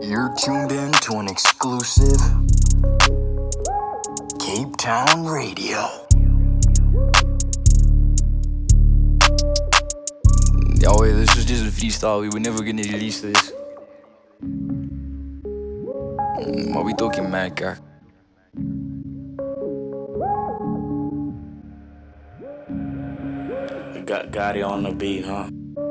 You're tuned in to an exclusive Cape Town Radio. Yo, wait, this was just a freestyle. We were never gonna release this. What we talking, mad guy? Got it on the beat, huh?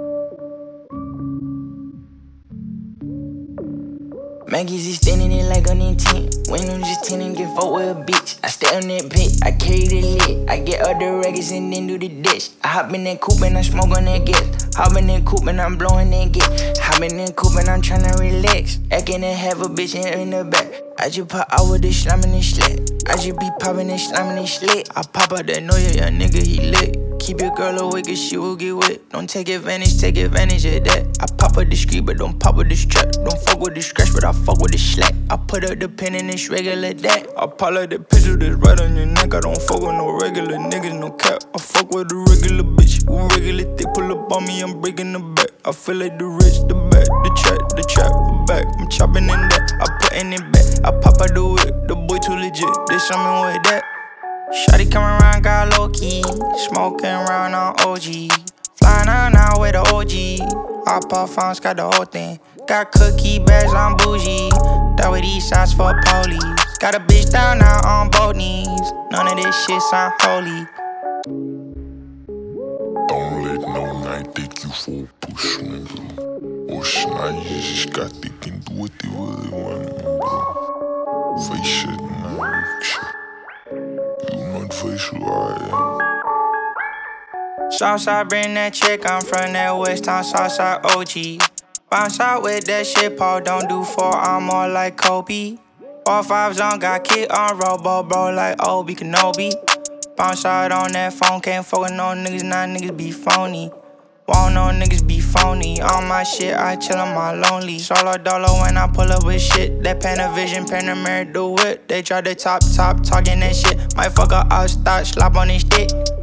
Maggie's just standing there like on intent. When I'm just 10 and get fucked with a bitch. I stay on that pit, I carry the lid. I get all the records and then do the dish. I hop in that coupe and I smoke on that gas. Hop in that coupe and I'm blowing that gas. Hop in that coupe and I'm tryna relax. Acting and have a bitch in the back. I just pop out with the slime and the slat. I just be popping and slamming and slit. I pop out that know ya nigga, he lit. Keep your girl awake cause she will get wet. Don't take advantage of that. I pop up the street but don't pop with the strap. Don't fuck with the scratch but I fuck with the slack. I put up the pen and it's regular that. I pop like the pistol that's right on your neck. I don't fuck with no regular niggas, no cap. I fuck with a regular bitch who regular thick. Pull up on me, I'm breaking the back. I feel like the rich, the back, the trap, the back. I'm chopping in that, I putting it back. I pop out the whip, the boy too legit. They something with that. Shawty coming around, got low key. Smoking around on OG. Flying out now with the OG. I pop phones, got the whole thing. Got cookie bags on bougie. That with these shots for police. Got a bitch down now on both knees. None of this shit sound holy. Don't let no night take you for a push, man, bro. Als je gaat ik in doe het die wil je man, bro. Face shit, man, shit. You not face who I am. Southside bring that chick, I'm from that West Town, Southside OG. Bounce out with that shit, Paul, don't do 4, I'm more like Kobe. 4-5 zone, got kick on Robo, bro, like Obi Kenobi. Bounce out on that phone, can't fuck with no niggas, now niggas be phony. Won't no niggas be phony. On my shit, I chill on my lonely. Solo dolo when I pull up with shit. That Panavision, Panamera do it. They try to top, talking that shit. Might fuck up, I'll start, slap on this stick.